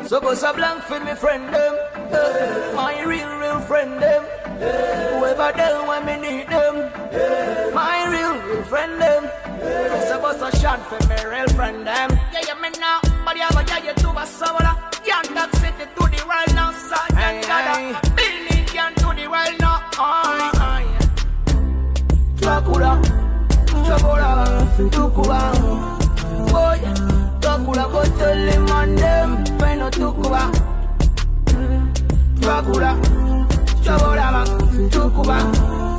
So bust a blank for me friend them, my real friend them. Whoever them when me need them, my real friend them. So bust a shot for me real friend them. Yeah, me now, but you have a you to a soda. Young Dog City to the world now, Sergeant Gada. Building can to the world now. Dracula, Tukuba. Boy, Dracula go tell him and them, Peno Tukuba. Dracula, Tukuba.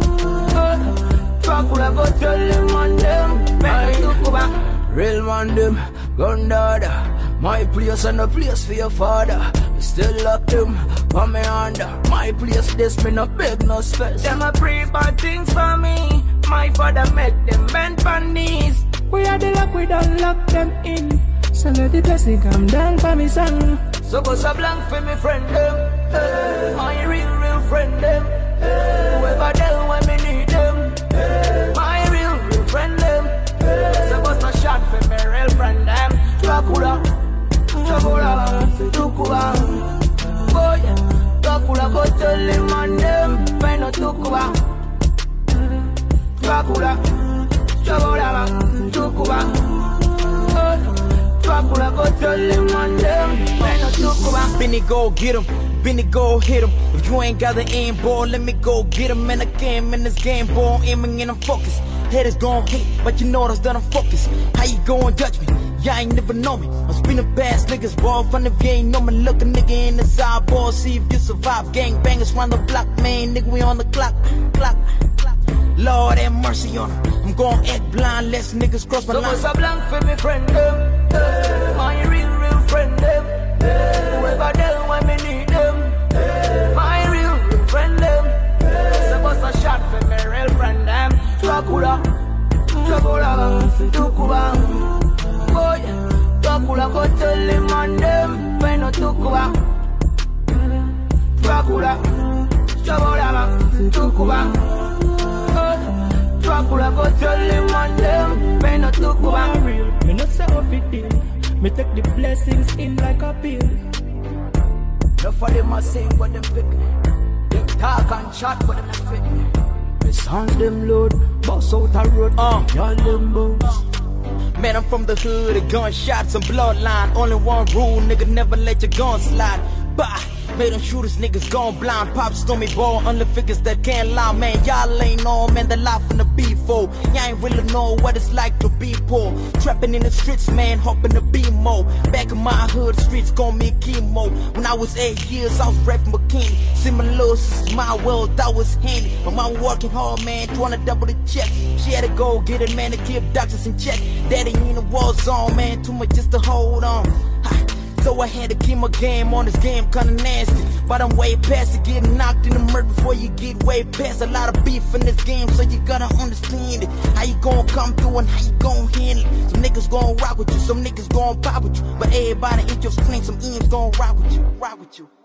Dracula go tell him and them, Peno Tukuba. Real man them, gun dada. My place and a place for your father. Still lock them on me under. My place, this me no beg no space. Them a pray bad things for me. My father make them bend on knees. We are the lock, we don't lock them in. So let the blessing come down for me son. So bust a blank for me friend them, my real friend them. Whoever them when me need them, my real friend them. So bust a shot for me real friend them. Dracula, Tukuba. Boy, Dracula go tell him and them, Peno Tukuba. Dracula, Tukuba. Dracula go tell him and them, Peno Tukuba. Benny go get him, Benny go hit him. If you ain't got the aim ball, let me go get him. And again, in this game ball, aiming and I'm focused. Haters gon' hate, but you know that I'm focused. How you gon' judge me? Y'all ain't never know me. I'm spinning past niggas, ball. Fun if you ain't know me. Look a nigga in the side ball, see if you survive. Gang bangers round the block, man. Nigga, we on the clock. Lord have mercy on him. I'm gon' act blind, less niggas cross my line. So bust a blank for me friend them, my real friend them. Whoever them when me need them, my real friend them. So bust a shot for me real friend them. Dracula, Tukuba. Boy, Dracula go tell him and them, Peno Tukuba. Dracula, Tukuba. Dracula go tell him and them, Peno Tukuba. Real, me not say off it in. Me take the blessings in like a pill. No for them a sing, but them pick me. Them talk and chat, but them not fit me. The songs them load, bust out a road, y'all them bones. Man, I'm from the hood, the gunshots and bloodline. Only one rule, nigga, never let your gun slide. Bah, made them shooters, niggas gone blind. Pop stormy ball, only figures that can't lie. Man, y'all ain't on, man, the life in the B4. Y'all ain't really know what it's like to be poor. Trapping in the streets, man, hoping to be more. Back in my hood, streets gon' me chemo. When I was 8 years, I was rapping bikini. Similar to my world, that was handy. My mom working hard, man, trying to double the check. She had to go get it, man, to keep doctors in check. Daddy in the war zone, man, too much just to hold on. So I had to keep my game on, this game kinda nasty. But I'm way past it, getting knocked in the murk before you get way past. A lot of beef in this game, so you gotta understand it. How you gon' come through and how you gon' handle it. Some niggas gon' rock with you, some niggas gon' pop with you. But everybody ain't your screen, some M's gon' rock with you.